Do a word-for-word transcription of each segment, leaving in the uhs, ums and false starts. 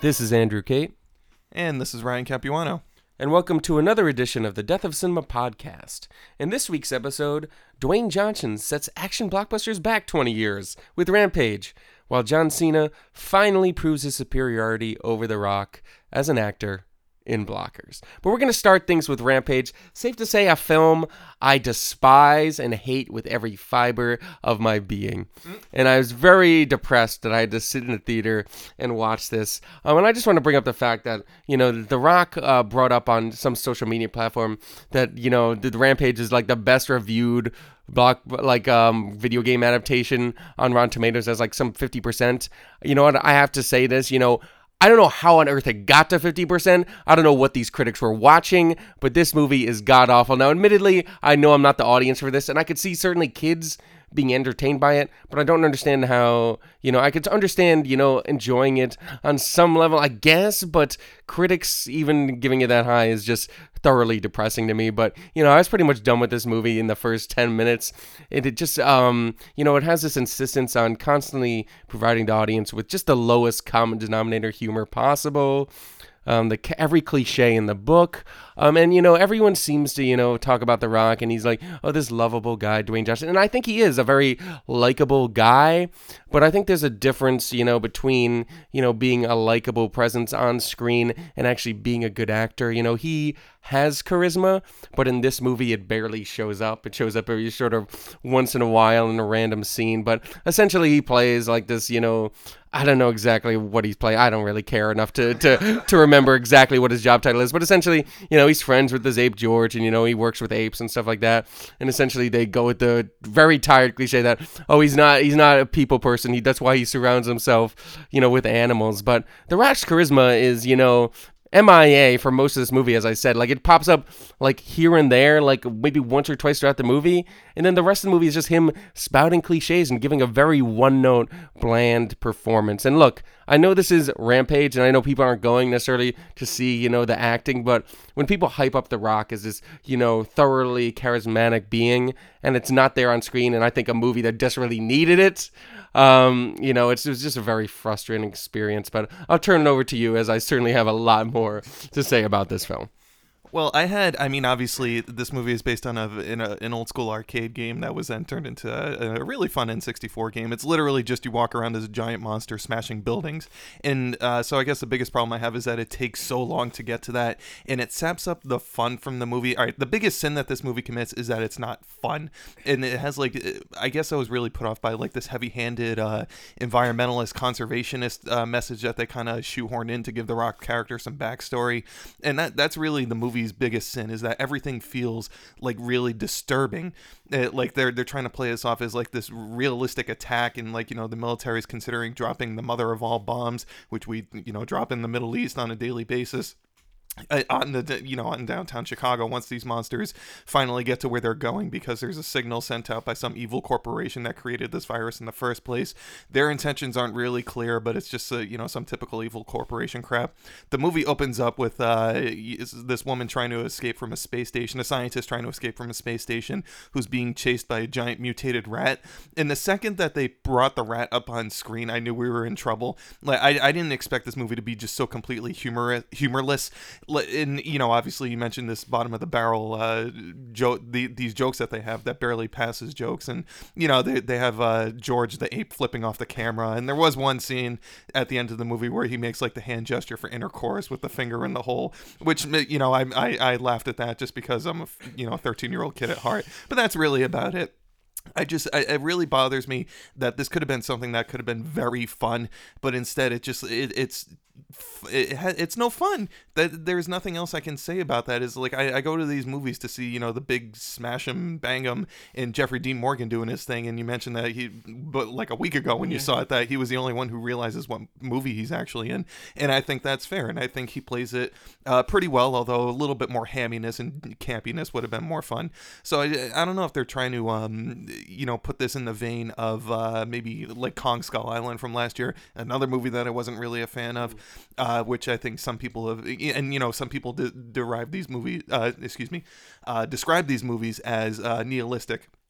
This is Andrew Kate. And this is Ryan Capuano. And welcome to another edition of the Death of Cinema podcast. In this week's episode, Dwayne Johnson sets action blockbusters back twenty years with Rampage, while John Cena finally proves his superiority over The Rock as an actor in blockers. But we're going to start things with Rampage. Safe to say, a film I despise and hate with every fiber of my being. And I was very depressed that I had to sit in the theater and watch this. Um, and I just want to bring up the fact that, you know, The Rock uh, brought up on some social media platform that, you know, the Rampage is like the best reviewed block like um video game adaptation on Rotten Tomatoes as like some fifty percent. You know what? I have to say this, you know, I don't know how on earth it got to fifty percent. I don't know what these critics were watching, but this movie is god-awful. Now, admittedly, I know I'm not the audience for this, and I could see certainly kids being entertained by it, but I don't understand how, you know, I could understand, you know, enjoying it on some level, I guess, but critics even giving it that high is just thoroughly depressing to me. But, you know, I was pretty much done with this movie in the first ten minutes. It, it just, um, you know, it has this insistence on constantly providing the audience with just the lowest common denominator humor possible. Um, the every cliche in the book, um, and you know everyone seems to you know talk about The Rock, and he's like, oh, this lovable guy, Dwayne Johnson, and I think he is a very likable guy. But I think there's a difference, you know, between you know being a likable presence on screen and actually being a good actor. You know, he has charisma, but in this movie it barely shows up. It shows up every sort of once in a while in a random scene, but essentially he plays like this, you know. I don't know exactly what he's playing. I don't really care enough to, to, to remember exactly what his job title is. But essentially, you know, he's friends with this ape George, and, you know, he works with apes and stuff like that. And essentially they go with the very tired cliche that, oh, he's not he's not a people person. He That's why he surrounds himself, you know, with animals. But The Rock's charisma is, you know, M I A for most of this movie, as I said. Like, it pops up, like, here and there, like, maybe once or twice throughout the movie, and then the rest of the movie is just him spouting cliches and giving a very one-note, bland performance. And look, I know this is Rampage, and I know people aren't going necessarily to see, you know, the acting, but when people hype up The Rock as this, you know, thoroughly charismatic being, and it's not there on screen, and I think a movie that desperately needed it, Um, you know, it's, it was just a very frustrating experience, but I'll turn it over to you, as I certainly have a lot more to say about this film. Well, I had, I mean, obviously, this movie is based on a, in a, an old school arcade game that was then turned into a, a really fun N sixty-four game. It's literally just you walk around as a giant monster smashing buildings. And uh, so I guess the biggest problem I have is that it takes so long to get to that, and it saps up the fun from the movie. All right, the biggest sin that this movie commits is that it's not fun. And it has, like, I guess I was really put off by, like, this heavy-handed uh, environmentalist, conservationist uh, message that they kind of shoehorn in to give the Rock character some backstory. And that that's really the movie biggest sin, is that everything feels like really disturbing. It, like they're they're trying to play this off as like this realistic attack, and like, you know, the military is considering dropping the mother of all bombs, which we, you know, drop in the Middle East on a daily basis. Uh, on the you know on downtown Chicago, once these monsters finally get to where they're going, because there's a signal sent out by some evil corporation that created this virus in the first place. Their intentions aren't really clear, but it's just uh, you know some typical evil corporation crap. The movie opens up with uh, this woman trying to escape from a space station, a scientist trying to escape from a space station, who's being chased by a giant mutated rat. And the second that they brought the rat up on screen, I knew we were in trouble. Like, I, I didn't expect this movie to be just so completely humor humorless. And, you know, obviously you mentioned this bottom of the barrel uh, joke, the, these jokes that they have that barely passes jokes. And, you know, they, they have uh, George the ape flipping off the camera. And there was one scene at the end of the movie where he makes like the hand gesture for intercourse with the finger in the hole, which, you know, I, I, I laughed at that just because I'm a, you know, thirteen year old kid at heart. But that's really about it. I just, I, it really bothers me that this could have been something that could have been very fun, but instead it just, it, it's, it, it's no fun. That there's nothing else I can say about that. Is like I, I go to these movies to see, you know, the big smash 'em bang 'em and Jeffrey Dean Morgan doing his thing, and you mentioned that he, but like a week ago when you yeah. saw it, that he was the only one who realizes what movie he's actually in, and I think that's fair, and I think he plays it uh, pretty well, although a little bit more hamminess and campiness would have been more fun. So I, I don't know if they're trying to um you know put this in the vein of uh, maybe like Kong Skull Island from last year, another movie that I wasn't really a fan of. Uh, which I think some people have, and you know, some people de- derive these movies, uh, excuse me, uh, describe these movies as uh, nihilistic.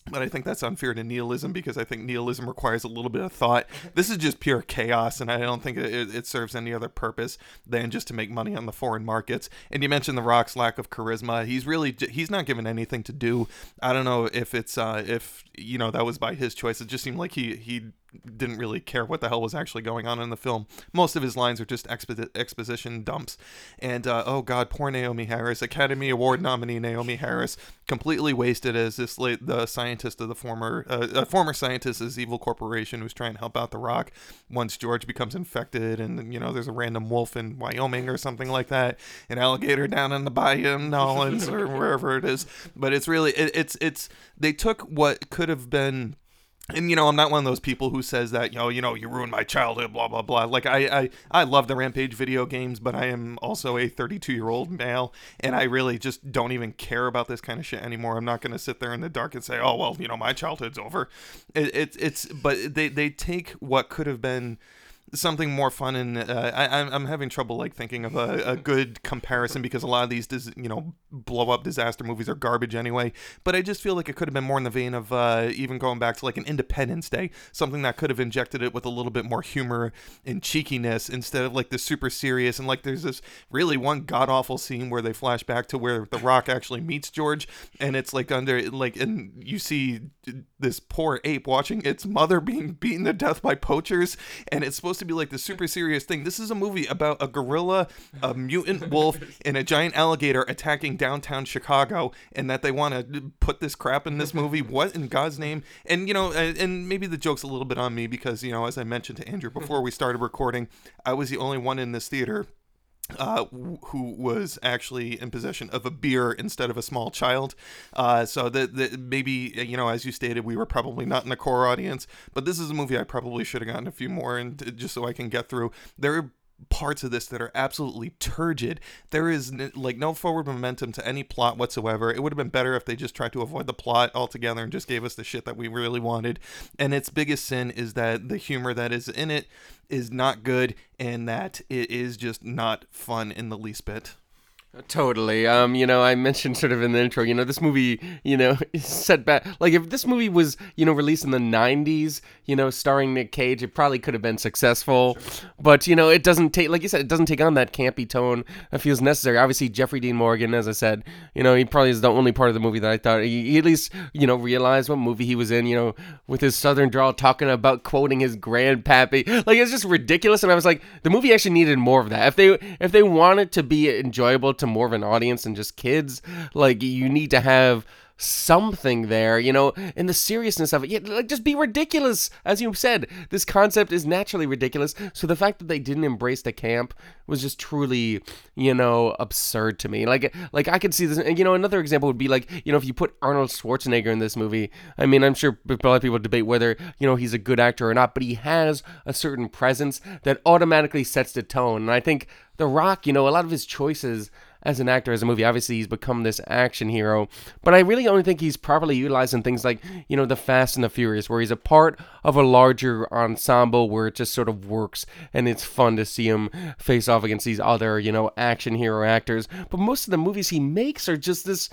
But I think that's unfair to nihilism because I think nihilism requires a little bit of thought. This is just pure chaos, and I don't think it, it serves any other purpose than just to make money on the foreign markets. And you mentioned The Rock's lack of charisma. He's really he's not given anything to do. I don't know if it's uh, if you know that was by his choice. It just seemed like he he didn't really care what the hell was actually going on in the film. Most of his lines are just expo- exposition dumps. And uh, oh god, poor Naomi Harris, Academy Award nominee Naomi Harris, completely wasted as this late, the scientist of the former uh, a former scientist of this evil corporation who's trying to help out The Rock once George becomes infected, and you know there's a random wolf in Wyoming or something like that, an alligator down in the bayou in Nolans or wherever it is. But it's really it, it's it's they took what could have been. And, you know, I'm not one of those people who says that, you know, you know, you ruined my childhood, blah, blah, blah. Like, I, I, I love the Rampage video games, but I am also a thirty-two-year-old male, and I really just don't even care about this kind of shit anymore. I'm not going to sit there in the dark and say, oh, well, you know, my childhood's over. It, it, it's, but they, they take what could have been something more fun, and uh, I, I'm having trouble like thinking of a, a good comparison because a lot of these, dis- you know, blow up disaster movies are garbage anyway. But I just feel like it could have been more in the vein of uh, even going back to like an Independence Day, something that could have injected it with a little bit more humor and cheekiness instead of like the super serious. And like there's this really one god awful scene where they flash back to where The Rock actually meets George, and it's like under like, and you see this poor ape watching its mother being beaten to death by poachers, and it's supposed to be like the super serious thing. This is a movie about a gorilla, a mutant wolf, and a giant alligator attacking downtown Chicago, and that they want to put this crap in this movie. What in God's name? And you know, and maybe the joke's a little bit on me because, you know, as I mentioned to Andrew before we started recording, I was the only one in this theater Uh, who was actually in possession of a beer instead of a small child. Uh, so that, that maybe, you know, as you stated, we were probably not in the core audience, but this is a movie I probably should have gotten a few more and just so I can get through. There are parts of this that are absolutely turgid. There is like no forward momentum to any plot whatsoever. It would have been better if they just tried to avoid the plot altogether and just gave us the shit that we really wanted. And its biggest sin is that the humor that is in it is not good, and that it is just not fun in the least bit. Totally. Um, you know, I mentioned sort of in the intro, you know, this movie, you know, is set back. Like, if this movie was, you know, released in the nineties, you know, starring Nick Cage, it probably could have been successful. Sure. But, you know, it doesn't take, like you said, it doesn't take on that campy tone that feels necessary. Obviously, Jeffrey Dean Morgan, as I said, you know, he probably is the only part of the movie that I thought he, he at least, you know, realized what movie he was in, you know, with his southern drawl talking about quoting his grandpappy. Like, it's just ridiculous. And I was like, the movie actually needed more of that. If they, if they want it to be enjoyable to more of an audience than just kids, like, you need to have something there, you know, and the seriousness of it. Yeah, like, just be ridiculous. As you said, this concept is naturally ridiculous. So the fact that they didn't embrace the camp was just truly, you know, absurd to me. Like, like I could see this, and, you know, another example would be like, you know, if you put Arnold Schwarzenegger in this movie, I mean, I'm sure a lot of people debate whether, you know, he's a good actor or not, but he has a certain presence that automatically sets the tone. And I think The Rock, you know, a lot of his choices as an actor, as a movie, obviously he's become this action hero, but I really only think he's properly utilized in things like, you know, The Fast and the Furious, where he's a part of a larger ensemble where it just sort of works, and it's fun to see him face off against these other, you know, action hero actors. But most of the movies he makes are just this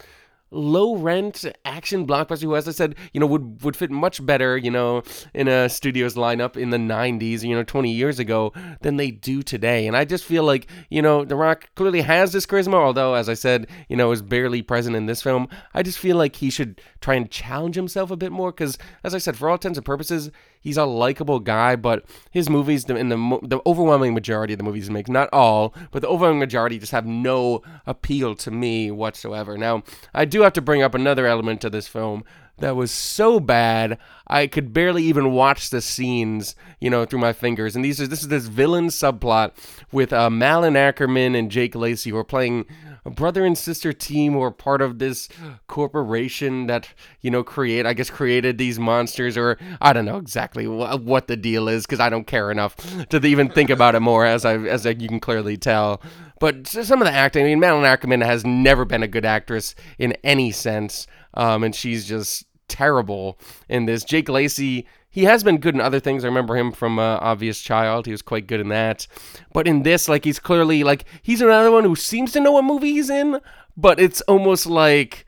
low-rent action blockbuster who, as I said, you know, would would fit much better, you know, in a studio's lineup in the nineties, you know, twenty years ago, than they do today. And I just feel like, you know, The Rock clearly has this charisma, although, as I said, you know, is barely present in this film. I just feel like he should try and challenge himself a bit more, because, as I said, for all intents and purposes, he's a likable guy, but his movies, in the the overwhelming majority of the movies he makes, not all, but the overwhelming majority just have no appeal to me whatsoever. Now, I do have to bring up another element to this film that was so bad I could barely even watch the scenes, you know, through my fingers. And these are this is this villain subplot with uh, Malin Ackerman and Jake Lacy, who are playing a brother and sister team who are part of this corporation that, you know, create, I guess, created these monsters, or I don't know exactly wh- what the deal is, because I don't care enough to even think about it more, as I as I, you can clearly tell. But some of the acting, I mean, Malin Ackerman has never been a good actress in any sense, um, and she's just terrible in this. Jake Lacy, he has been good in other things. I remember him from uh, Obvious Child. He was quite good in that. But in this, like, he's clearly, like, he's another one who seems to know what movie he's in, but it's almost like,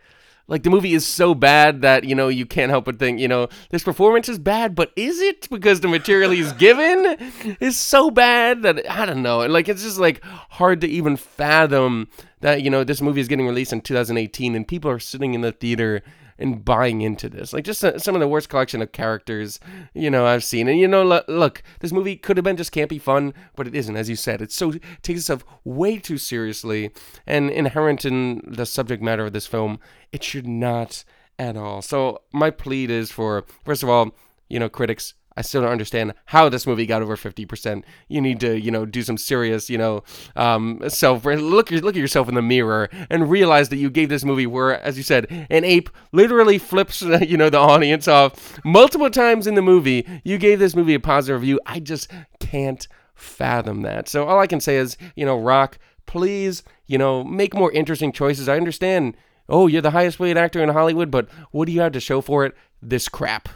like the movie is so bad that, you know, you can't help but think, you know, this performance is bad, but is it? Because the material he's given is so bad that, I don't know. Like, it's just like hard to even fathom that, you know, this movie is getting released in two thousand eighteen and people are sitting in the theater and buying into this. Like, just uh, some of the worst collection of characters, you know, I've seen. And, you know, l- look, this movie could have been just campy fun, but it isn't, as you said. It's so, it takes itself way too seriously. And inherent in the subject matter of this film, it should not at all. So my plea is for, first of all, you know, critics, I still don't understand how this movie got over fifty percent. You need to, you know, do some serious, you know, um, self, look, look at yourself in the mirror and realize that you gave this movie where, as you said, an ape literally flips, you know, the audience off multiple times in the movie. You gave this movie a positive review. I just can't fathom that. So all I can say is, you know, Rock, please, you know, make more interesting choices. I understand, oh, you're the highest paid actor in Hollywood, but what do you have to show for it? This crap.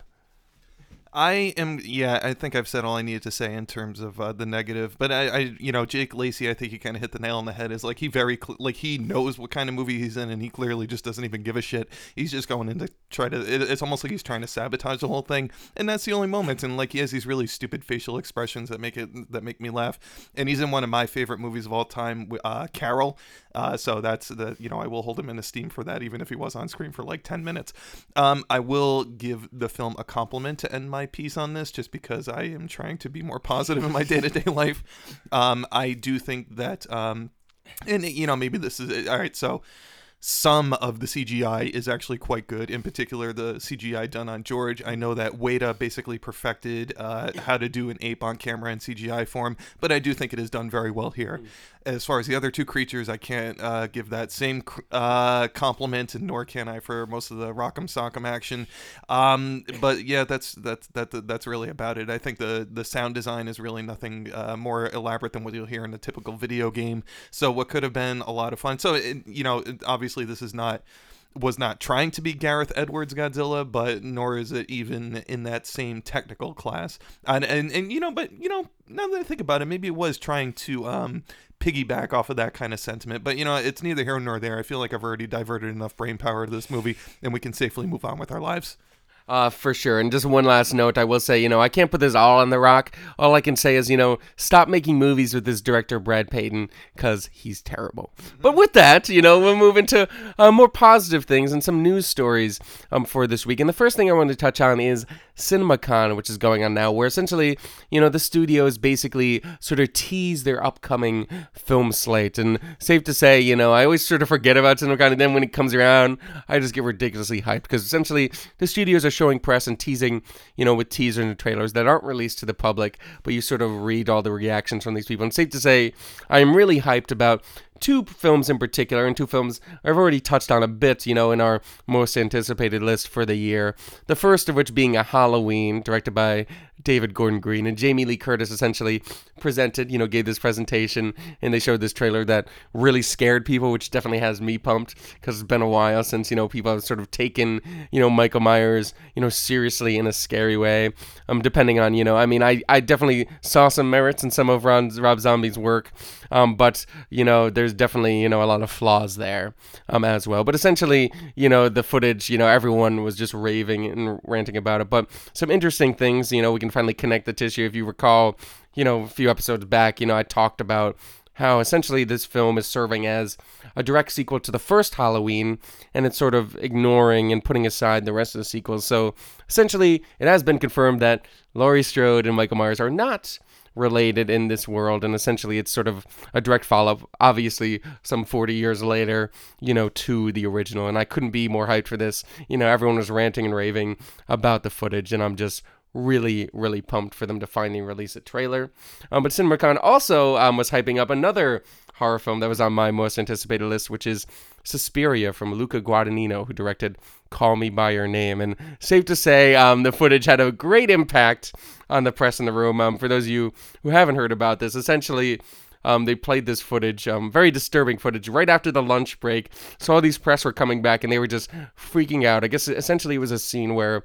I am, yeah, I think I've said all I needed to say in terms of uh, the negative, but I, I, you know, Jake Lacy, I think he kind of hit the nail on the head. Is like he very, cl- like he knows what kind of movie he's in, and he clearly just doesn't even give a shit. He's just going in to try to, it, it's almost like he's trying to sabotage the whole thing, and that's the only moment. And like he has these really stupid facial expressions that make it, that make me laugh. And he's in one of my favorite movies of all time, uh, Carol. Uh, so that's the, you know, I will hold him in esteem for that, even if he was on screen for like ten minutes. Um, I will give the film a compliment to end my piece on this, just because I am trying to be more positive in my day-to-day life. Um, I do think that, um, and you know, maybe this is, all right, so some of the C G I is actually quite good. In particular, the C G I done on George. I know that Weta basically perfected uh, how to do an ape on camera in C G I form, but I do think it is done very well here. Mm. As far as the other two creatures, I can't uh, give that same uh, compliment, and nor can I for most of the Rock'em Sock'em action. Um, but yeah, that's that's that that's really about it. I think the the sound design is really nothing uh, more elaborate than what you'll hear in a typical video game. So what could have been a lot of fun. So it, you know, obviously this is not. was not trying to be Gareth Edwards Godzilla, but nor is it even in that same technical class. And, and, and you know, but, you know, now that I think about it, maybe it was trying to um, piggyback off of that kind of sentiment. But, you know, it's neither here nor there. I feel like I've already diverted enough brain power to this movie, and we can safely move on with our lives. Uh, for sure. And just one last note, I will say, you know, I can't put this all on The Rock. All I can say is, you know, stop making movies with this director, Brad Payton, because he's terrible. But with that, you know, we'll move into uh, more positive things and some news stories um, for this week. And the first thing I wanted to touch on is CinemaCon, which is going on now, where essentially, you know, the studios basically sort of tease their upcoming film slate. And safe to say, you know, I always sort of forget about CinemaCon, and then when it comes around, I just get ridiculously hyped, because essentially the studios are showing press and teasing, you know, with teasers and trailers that aren't released to the public, but you sort of read all the reactions from these people. And safe to say, I am really hyped about two films in particular, and two films I've already touched on a bit, you know, in our most anticipated list for the year. The first of which being A Halloween, directed by David Gordon Green, and Jamie Lee Curtis essentially presented, you know, gave this presentation, and they showed this trailer that really scared people, which definitely has me pumped, because it's been a while since, you know, people have sort of taken, you know, Michael Myers, you know, seriously in a scary way. Um, depending on, you know, I mean, I, I definitely saw some merits in some of Ron, Rob Zombie's work, um, but, you know, there's definitely, you know, a lot of flaws there um, as well. But essentially, you know, the footage, you know, everyone was just raving and ranting about it. But some interesting things, you know, we can finally connect the tissue. If you recall, you know, a few episodes back, you know, I talked about how essentially this film is serving as a direct sequel to the first Halloween, and it's sort of ignoring and putting aside the rest of the sequels. So essentially, it has been confirmed that Laurie Strode and Michael Myers are not related in this world, and essentially it's sort of a direct follow-up, obviously some forty years later, you know, to the original. And I couldn't be more hyped for this. You know, everyone was ranting and raving about the footage, and I'm just really, really pumped for them to finally release a trailer. Um, but CinemaCon also um, was hyping up another horror film that was on my most anticipated list, which is Suspiria from Luca Guadagnino, who directed Call Me By Your Name. And safe to say, um, the footage had a great impact on the press in the room. Um, for those of you who haven't heard about this, essentially, Um, they played this footage, um, very disturbing footage, right after the lunch break. So all these press were coming back, and they were just freaking out. I guess essentially it was a scene where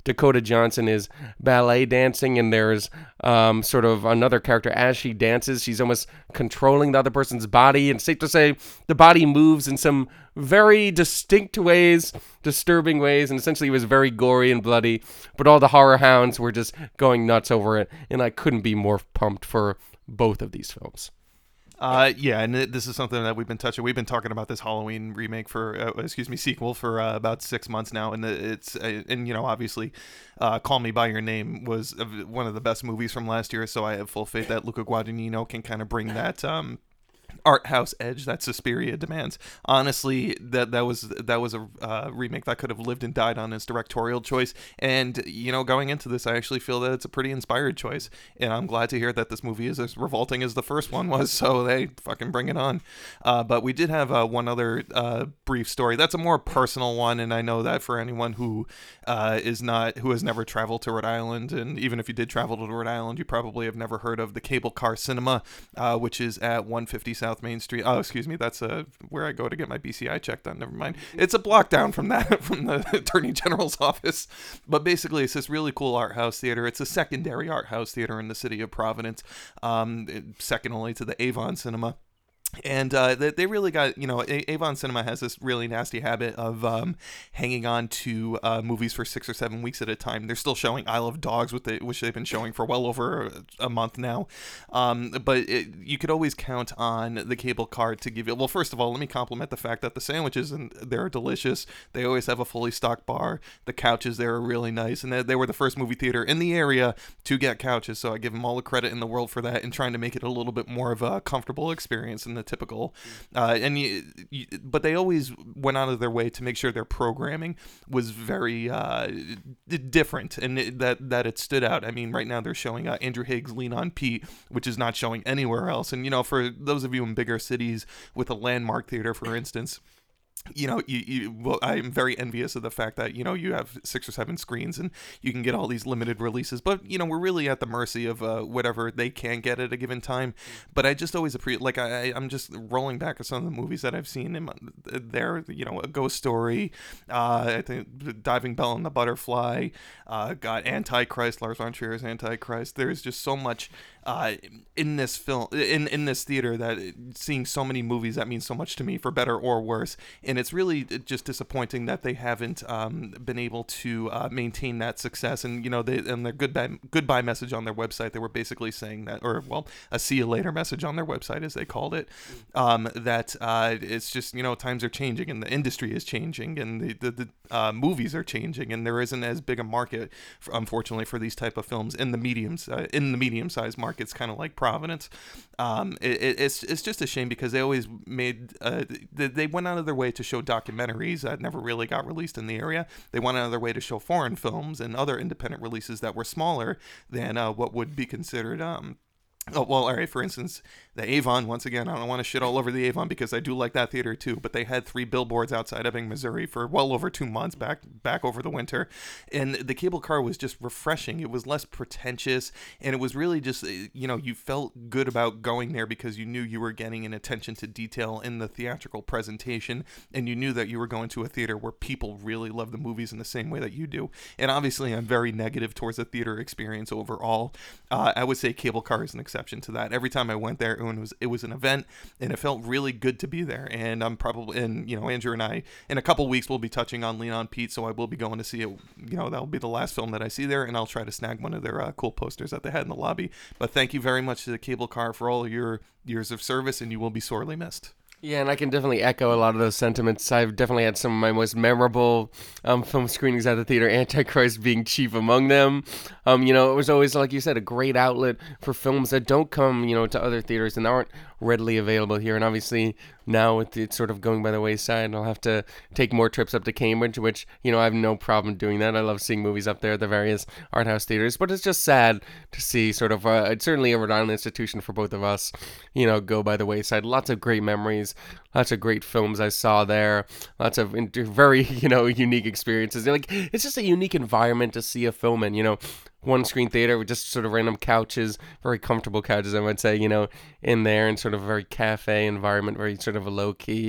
Dakota Johnson is ballet dancing, and there's um, sort of another character as she dances. She's almost controlling the other person's body, and safe to say the body moves in some very distinct ways, disturbing ways, and essentially it was very gory and bloody, but all the horror hounds were just going nuts over it, and I couldn't be more pumped for both of these films. Uh, yeah, and it, this is something that we've been touching. We've been talking about this Halloween remake for, uh, excuse me, sequel for uh, about six months now, and it's, uh, and you know, obviously, uh, Call Me by Your Name was one of the best movies from last year. So I have full faith that Luca Guadagnino can kind of bring that um, art house edge that Suspiria demands. Honestly, that that was that was a uh, remake that could have lived and died on his directorial choice. And you know, going into this, I actually feel that it's a pretty inspired choice. And I'm glad to hear that this movie is as revolting as the first one was. So they fucking bring it on. Uh, but we did have uh, one other uh, brief story. That's a more personal one, and I know that for anyone who uh, is not who has never traveled to Rhode Island, and even if you did travel to Rhode Island, you probably have never heard of the Cable Car Cinema, uh, which is at one fifty South Main Street. Oh, excuse me, that's uh, where I go to get my B C I checked done. Never mind. It's a block down from that, from the Attorney General's office. But basically, it's this really cool art house theater. It's a secondary art house theater in the city of Providence, um, second only to the Avon Cinema. And uh, they, they really got, you know, A- Avon Cinema has this really nasty habit of um, hanging on to uh, movies for six or seven weeks at a time. They're still showing Isle of Dogs, with the, which they've been showing for well over a month now. Um, but it, you could always count on the cable card to give you, well, first of all, let me compliment the fact that the sandwiches, and they're delicious. They always have a fully stocked bar. The couches there are really nice. And they, they were the first movie theater in the area to get couches. So I give them all the credit in the world for that, and trying to make it a little bit more of a comfortable experience than the typical, uh, and you, you, but they always went out of their way to make sure their programming was very uh, different, and it, that that it stood out. I mean, right now they're showing uh, Andrew Higgs' Lean on Pete, which is not showing anywhere else. And you know, for those of you in bigger cities with a Landmark Theater, for instance, you know, you, you well, I'm very envious of the fact that, you know, you have six or seven screens and you can get all these limited releases. But, you know, we're really at the mercy of uh, whatever they can get at a given time. But I just always appreciate, like, I, I'm just rolling back at some of the movies that I've seen in my, there, you know, A Ghost Story, uh, I think Diving Bell and the Butterfly, uh, got Antichrist, Lars von Trier's Antichrist. There's just so much uh, in this film, in, in this theater, that seeing so many movies that means so much to me, for better or worse. And it's really just disappointing that they haven't um, been able to uh, maintain that success. And, you know, they, and their goodbye, goodbye message on their website, they were basically saying that, or, well, a see you later message on their website, as they called it, um, that uh, it's just, you know, times are changing and the industry is changing, and the, the, the uh, movies are changing, and there isn't as big a market, for, unfortunately, for these type of films in the mediums, uh, in the medium-sized markets, kind of like Providence. Um, it, it's, it's just a shame, because they always made, uh, they, they went out of their way to show documentaries that never really got released in the area. They went out of their way to show foreign films and other independent releases that were smaller than uh, what would be considered um oh, well, all right, for instance, the Avon, once again, I don't want to shit all over the Avon, because I do like that theater too, but they had three billboards outside Ebbing, Missouri for well over two months back back over the winter. And the cable car was just refreshing. It was less pretentious, and it was really just, you know, you felt good about going there because you knew you were getting an attention to detail in the theatrical presentation, and you knew that you were going to a theater where people really love the movies in the same way that you do. And obviously, I'm very negative towards the theater experience overall. Uh, I would say cable car is an exception to that. Every time I went there, it was it was an event, and it felt really good to be there. And I'm probably, and you know, Andrew and I, in a couple weeks, we'll be touching on Lean on Pete, so I will be going to see it. You know, that'll be the last film that I see there, and I'll try to snag one of their uh, cool posters that they had in the lobby. But thank you very much to the cable car for all your years of service, and you will be sorely missed. Yeah, and I can definitely echo a lot of those sentiments. I've definitely had some of my most memorable um, film screenings at the theater, Antichrist being chief among them. Um, you know, it was always, like you said, a great outlet for films that don't come, you know, to other theaters and aren't readily available here. And obviously now with it sort of going by the wayside, I'll have to take more trips up to Cambridge, which, you know, I have no problem doing that. I love seeing movies up there at the various art house theaters, but it's just sad to see sort of, uh, it's certainly a Rhode Island institution for both of us, you know, go by the wayside. Lots of great memories, lots of great films I saw there, lots of inter- very, you know, unique experiences. Like, it's just a unique environment to see a film in, you know, one screen theater with just sort of random couches, very comfortable couches, I might say, you know, in there, and sort of a very cafe environment, very sort of a low key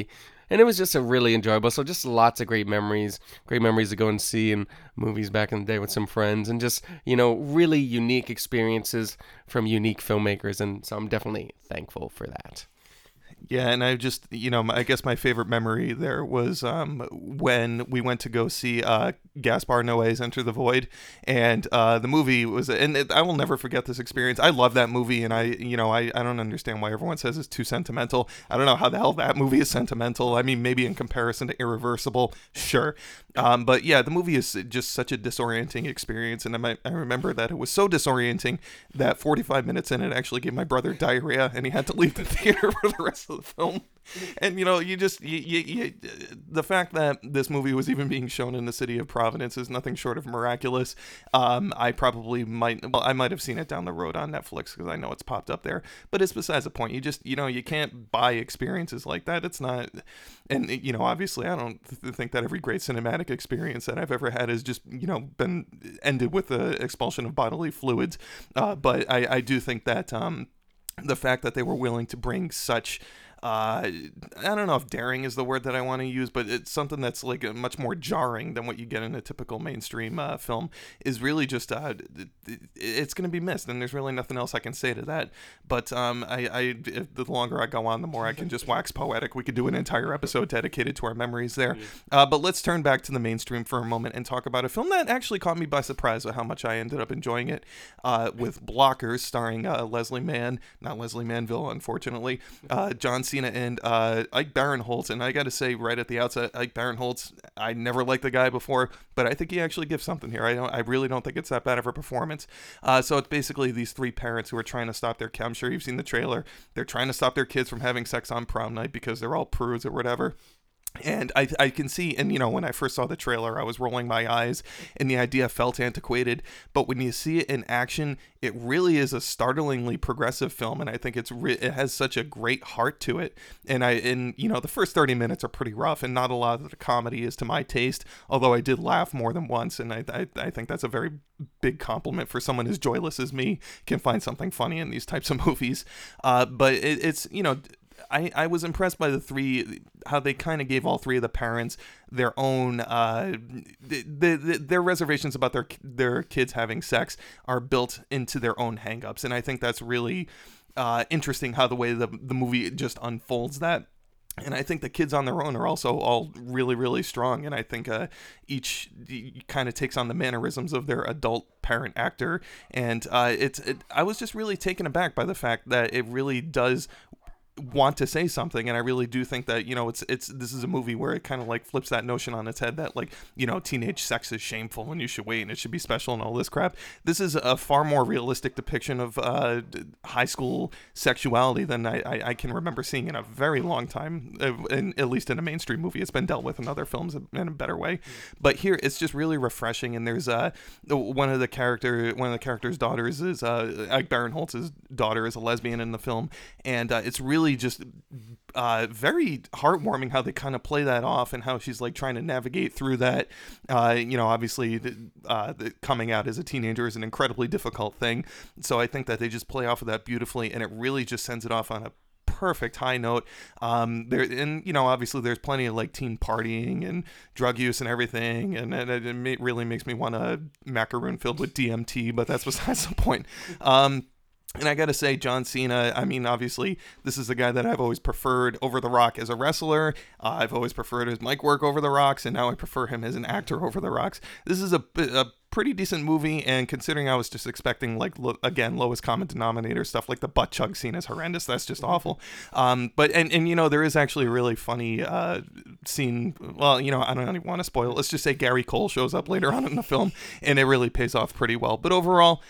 and it was just a really enjoyable. So just lots of great memories, great memories to go and see in movies back in the day with some friends, and just, you know, really unique experiences from unique filmmakers. And so I'm definitely thankful for that. Yeah, and I just, you know, I guess my favorite memory there was um, when we went to go see uh, Gaspar Noé's Enter the Void, and uh, the movie was, and it, I will never forget this experience. I love that movie, and I, you know, I, I don't understand why everyone says it's too sentimental. I don't know how the hell that movie is sentimental. I mean, maybe in comparison to Irreversible, sure. Um, but yeah, the movie is just such a disorienting experience, and I, I remember that it was so disorienting that forty-five minutes in, it actually gave my brother diarrhea, and he had to leave the theater for the rest of the film. And you know, you just you, you, you, the fact that this movie was even being shown in the city of Providence is nothing short of miraculous. Um, I probably might, well, I might have seen it down the road on Netflix because I know it's popped up there. But it's besides the point. You just, you know, you can't buy experiences like that. It's not, and you know, obviously, I don't th- think that every great cinematic experience that I've ever had has just, you know, been ended with the expulsion of bodily fluids. Uh, but I, I do think that um, the fact that they were willing to bring such uh, I don't know if daring is the word that I want to use, but it's something that's like a much more jarring than what you get in a typical mainstream uh, film is really just, uh, it, it's going to be missed. And there's really nothing else I can say to that. But um, I, I, if the longer I go on, the more I can just wax poetic. We could do an entire episode dedicated to our memories there. Uh, but let's turn back to the mainstream for a moment and talk about a film that actually caught me by surprise with how much I ended up enjoying it, uh, with Blockers, starring uh, Leslie Mann, not Leslie Manville, unfortunately, uh, John Cena and uh, Ike Barinholtz. And I got to say right at the outset, Ike Barinholtz, I never liked the guy before, but I think he actually gives something here. I don't, I really don't think it's that bad of a performance. Uh, so it's basically these three parents who are trying to stop their, I'm sure you've seen the trailer, they're trying to stop their kids from having sex on prom night because they're all prudes or whatever. And I I can see, and you know, when I first saw the trailer, I was rolling my eyes and the idea felt antiquated. But when you see it in action, it really is a startlingly progressive film. And I think it's re- it has such a great heart to it. And I and you know, the first thirty minutes are pretty rough, and not a lot of the comedy is to my taste, although I did laugh more than once. And I I, I think that's a very big compliment for someone as joyless as me can find something funny in these types of movies. Uh, but it, it's, you know, I, I was impressed by the three, how they kind of gave all three of the parents their own, uh, the, the, the, their reservations about their their kids having sex are built into their own hangups. And I think that's really uh, interesting how the way the, the movie just unfolds that. And I think the kids on their own are also all really, really strong. And I think uh, each kind of takes on the mannerisms of their adult parent actor. And uh, it's it, I was just really taken aback by the fact that it really does want to say something. And I really do think that, you know, it's it's this is a movie where it kind of like flips that notion on its head that, like, you know, teenage sex is shameful and you should wait and it should be special and all this crap. This is a far more realistic depiction of uh, high school sexuality than I, I, I can remember seeing in a very long time, in, at least in a mainstream movie. It's been dealt with in other films in a better way. But here it's just really refreshing. And there's uh, one of the character one of the character's daughters is uh, Ike Barinholtz's daughter is a lesbian in the film, and uh, it's really just uh, very heartwarming how they kind of play that off and how she's like trying to navigate through that. Uh, you know, obviously the, uh, the coming out as a teenager is an incredibly difficult thing. So I think that they just play off of that beautifully, and it really just sends it off on a perfect high note. Um, there and you know, obviously there's plenty of like teen partying and drug use and everything, and, and it, it really makes me want a macaroon filled with D M T, but that's besides the point. Um, And I got to say, John Cena, I mean, obviously, this is the guy that I've always preferred over The Rock as a wrestler. Uh, I've always preferred his mic work over The Rock's, and now I prefer him as an actor over The Rock's. This is a, a pretty decent movie, and considering I was just expecting, like, lo- again, lowest common denominator stuff, like the butt chug scene is horrendous. That's just awful. Um, but, and, and, you know, there is actually a really funny uh, scene. Well, you know, I don't even want to spoil it. Let's just say Gary Cole shows up later on in the film, and it really pays off pretty well. But overall,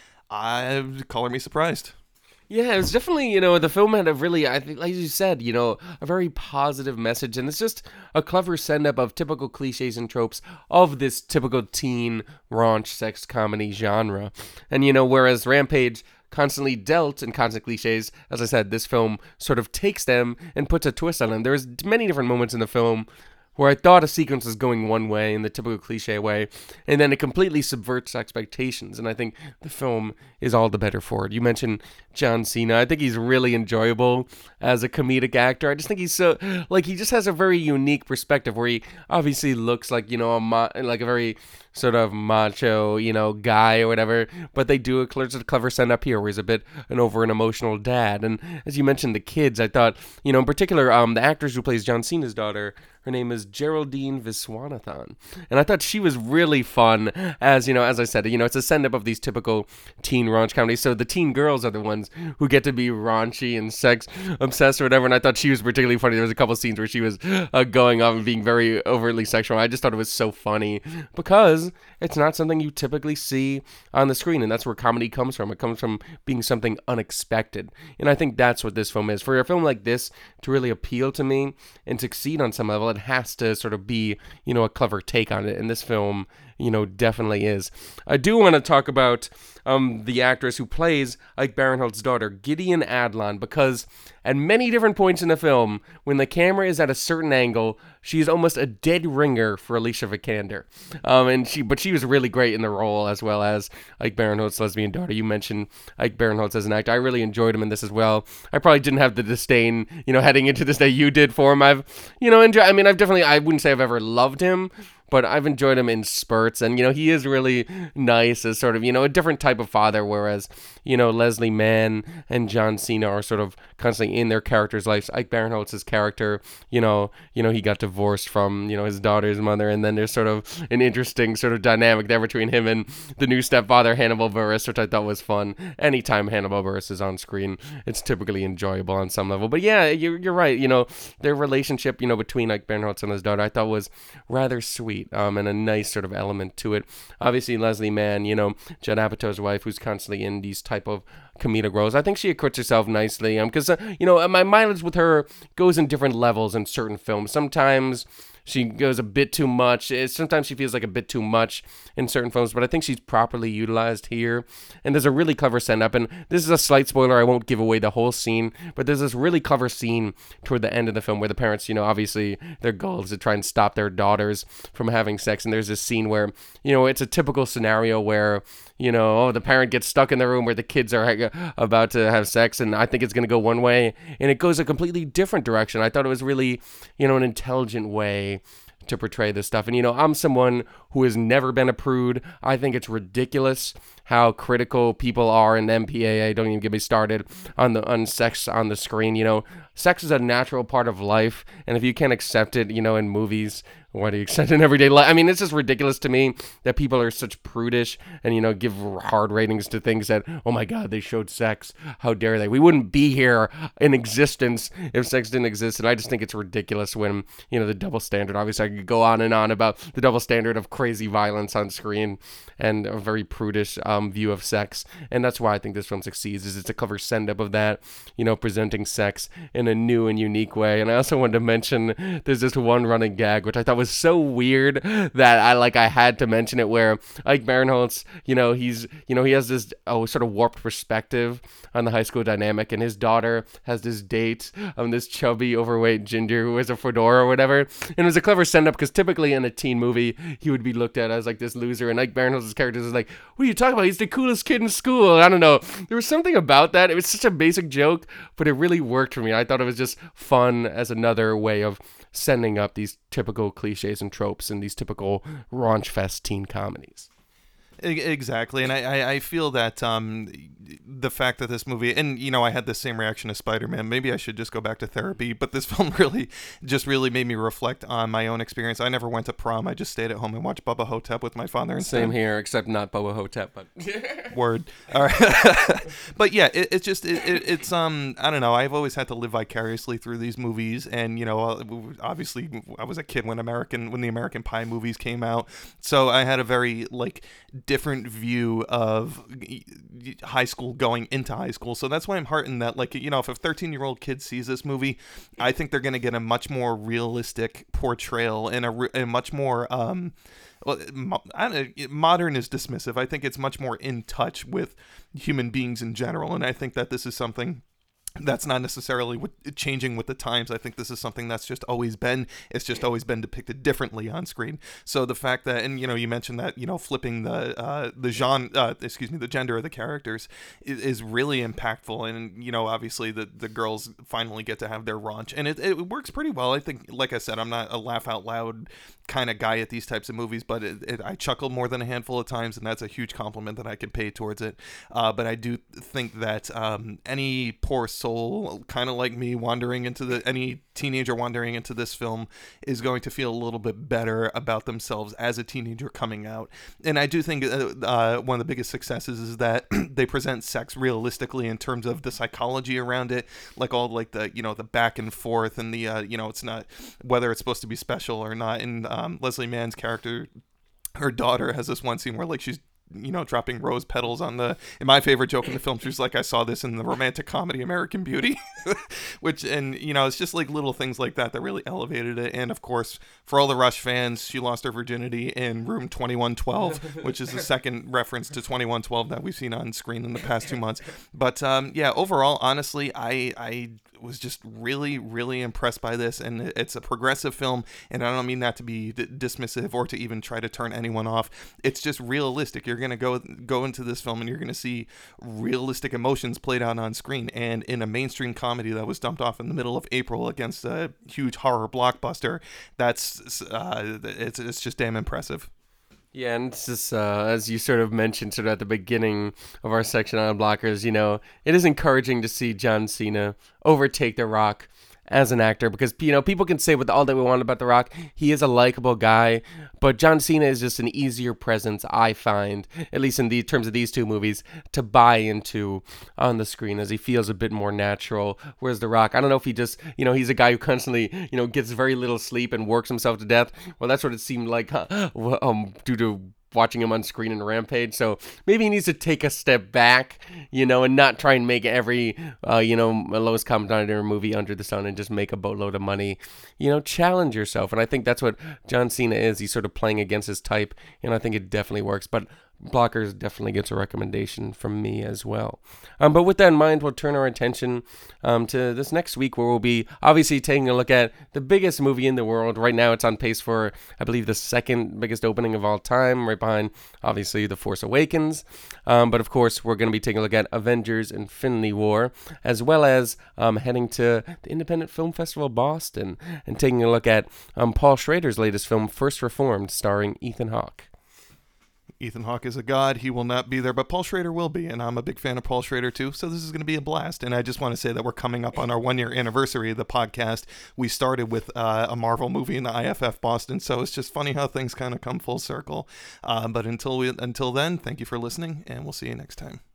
I color me surprised. Yeah, it was definitely, you know, the film had a really, I think, like you said, you know, a very positive message. And it's just a clever send-up of typical cliches and tropes of this typical teen raunch sex comedy genre. And, you know, whereas Rampage constantly dealt in constant cliches, as I said, this film sort of takes them and puts a twist on them. There's many different moments in the film where I thought a sequence was going one way in the typical cliche way, and then it completely subverts expectations, and I think the film is all the better for it. You mentioned John Cena. I think he's really enjoyable as a comedic actor. I just think he's so, like, he just has a very unique perspective where he obviously looks like, you know, a mo- like a very sort of macho, you know, guy or whatever, but they do a clever, clever send up here where he's a bit an over an emotional dad. And as you mentioned, the kids, I thought, you know, in particular, um, the actress who plays John Cena's daughter, her name is Geraldine Viswanathan, and I thought she was really fun. As you know, as I said, you know, it's a send up of these typical teen raunch comedies. So the teen girls are the ones who get to be raunchy and sex obsessed or whatever. And I thought she was particularly funny. There was a couple scenes where she was uh, going off and being very overtly sexual. I just thought it was so funny because it's not something you typically see on the screen, and that's where comedy comes from. It comes from being something unexpected, and I think that's what this film is. For a film like this to really appeal to me and succeed on some level, it has to sort of be, you know, a clever take on it, and this film, you know, definitely is. I do want to talk about um, the actress who plays Ike Barinholtz's daughter, Gideon Adlon, because at many different points in the film, when the camera is at a certain angle, she is almost a dead ringer for Alicia Vikander. Um, and she, but she was really great in the role, as well as Ike Barinholtz's lesbian daughter. You mentioned Ike Barinholtz as an actor. I really enjoyed him in this as well. I probably didn't have the disdain, you know, heading into this that you did for him. I've, you know, enjoyed. I mean, I've definitely. I wouldn't say I've ever loved him, but I've enjoyed him in spurts, and, you know, he is really nice as sort of, you know, a different type of father, whereas, you know, Leslie Mann and John Cena are sort of constantly in their characters' lives. Ike Barinholtz's character, you know, you know, he got divorced from, you know, his daughter's mother, and then there's sort of an interesting sort of dynamic there between him and the new stepfather, Hannibal Buress, which I thought was fun. Anytime Hannibal Buress is on screen, it's typically enjoyable on some level. But yeah, you're, you're right, you know, their relationship, you know, between Ike Barinholtz and his daughter, I thought was rather sweet. Um, and a nice sort of element to it. Obviously, Leslie Mann, you know, Judd Apatow's wife, who's constantly in these type of comedic roles. I think she acquits herself nicely. Um, because uh, you know, my mileage with her goes in different levels in certain films. Sometimes she goes a bit too much. Sometimes she feels like a bit too much in certain films, but I think she's properly utilized here. And there's a really clever send-up, and this is a slight spoiler. I won't give away the whole scene, but there's this really clever scene toward the end of the film where the parents, you know, obviously their goal is to try and stop their daughters from having sex. And there's this scene where, you know, it's a typical scenario where, you know, oh, the parent gets stuck in the room where the kids are about to have sex, and I think it's going to go one way, and it goes a completely different direction. I thought it was really, you know, an intelligent way to portray this stuff. And, you know, I'm someone who has never been a prude. I think it's ridiculous how critical people are in the M P A A. Don't even get me started on the on sex on the screen. You know, sex is a natural part of life, and if you can't accept it, you know, in movies, why do you accept it in everyday life? I mean, it's just ridiculous to me that people are such prudish and, you know, give hard ratings to things that, oh my God, they showed sex. How dare they? We wouldn't be here in existence if sex didn't exist. And I just think it's ridiculous when, you know, the double standard. Obviously, I could go on and on about the double standard of crazy violence on screen and a very prudish um, view of sex. And that's why I think this film succeeds, is it's a clever send-up of that, you know, presenting sex in a new and unique way. And I also wanted to mention there's this one running gag, which I thought was so weird that I like I had to mention it, where Ike Barinholtz, you know, he's, you know, he has this oh sort of warped perspective on the high school dynamic, and his daughter has this date um this chubby overweight ginger who wears a fedora or whatever, and it was a clever send up because typically in a teen movie he would be looked at as like this loser, and Ike Barinholtz's character is like, what are you talking about? He's the coolest kid in school. I don't know. There was something about that. It was such a basic joke, but it really worked for me. I thought it was just fun as another way of sending up these typical cliches and tropes in these typical raunch fest teen comedies. Exactly, and I, I, I feel that um, the fact that this movie, and, you know, I had the same reaction as Spider-Man, maybe I should just go back to therapy, but this film really, just really made me reflect on my own experience. I never went to prom. I just stayed at home and watched Bubba Hotep with my father instead. Same here, except not Bubba Hotep, but... Word. All right. But yeah, it, it's just, it, it, it's, um, I don't know, I've always had to live vicariously through these movies, and, you know, obviously, I was a kid when American, when the American Pie movies came out, so I had a very, like, different view of high school going into high school. So that's why I'm heartened that, like, you know, if a thirteen year old kid sees this movie, I think they're going to get a much more realistic portrayal and a, a much more um well, I don't know, modern is dismissive. I think it's much more in touch with human beings in general, and I think that this is something that's not necessarily what, changing with the times. I think this is something that's just always been, it's just always been depicted differently on screen. So the fact that, and you know, you mentioned that, you know, flipping the uh, the genre, uh, excuse me, the gender of the characters is, is really impactful. And you know, obviously the the girls finally get to have their raunch, and it, it works pretty well. I think, like I said, I'm not a laugh out loud kind of guy at these types of movies, but it, it, I chuckled more than a handful of times, and that's a huge compliment that I can pay towards it. Uh, but I do think that um, any poor soul, kind of like me, wandering into the any teenager wandering into this film is going to feel a little bit better about themselves as a teenager coming out. And I do think uh, uh, one of the biggest successes is that they present sex realistically in terms of the psychology around it, like all like the you know the back and forth and the uh, you know it's not whether it's supposed to be special or not. And um, Leslie Mann's character, her daughter, has this one scene where like she's you know dropping rose petals on the, and my favorite joke in the film, she's like, I saw this in the romantic comedy American Beauty. Which, and you know, it's just like little things like that that really elevated it. And of course, for all the Rush fans, she lost her virginity in room twenty-one twelve, which is the second reference to twenty-one twelve that we've seen on screen in the past two months. But um yeah, overall, honestly, I I was just really, really impressed by this, and it's a progressive film, and I don't mean that to be d- dismissive or to even try to turn anyone off. It's just realistic. You're gonna go go into this film, and you're gonna see realistic emotions played out on screen, and in a mainstream comedy that was dumped off in the middle of April against a huge horror blockbuster, that's uh, it's it's just damn impressive. Yeah, and it's just, uh, as you sort of mentioned sort of at the beginning of our section on blockers, you know, it is encouraging to see John Cena overtake The Rock as an actor, because, you know, people can say with all that we want about The Rock, he is a likable guy, but John Cena is just an easier presence, I find, at least in the terms of these two movies, to buy into on the screen, as he feels a bit more natural. Whereas The Rock, I don't know if he just, you know, he's a guy who constantly, you know, gets very little sleep and works himself to death. Well, that's what it seemed like, huh? um, due to watching him on screen in Rampage. So maybe he needs to take a step back, you know, and not try and make every, uh, you know, lowest common denominator movie under the sun and just make a boatload of money. You know, challenge yourself. And I think that's what John Cena is. He's sort of playing against his type, and I think it definitely works. But Blockers definitely gets a recommendation from me as well. Um, but with that in mind, we'll turn our attention um, to this next week, where we'll be obviously taking a look at the biggest movie in the world. Right now, it's on pace for, I believe, the second biggest opening of all time, right behind, obviously, The Force Awakens. Um, but of course, we're going to be taking a look at Avengers Infinity War, as well as um, heading to the Independent Film Festival Boston and taking a look at um, Paul Schrader's latest film, First Reformed, starring Ethan Hawke. Ethan Hawke is a god. He will not be there, but Paul Schrader will be, and I'm a big fan of Paul Schrader too, so this is going to be a blast. And I just want to say that we're coming up on our one-year anniversary of the podcast. We started with uh, a Marvel movie in the I F F Boston, so it's just funny how things kind of come full circle. Uh, but until we, until then, thank you for listening, and we'll see you next time.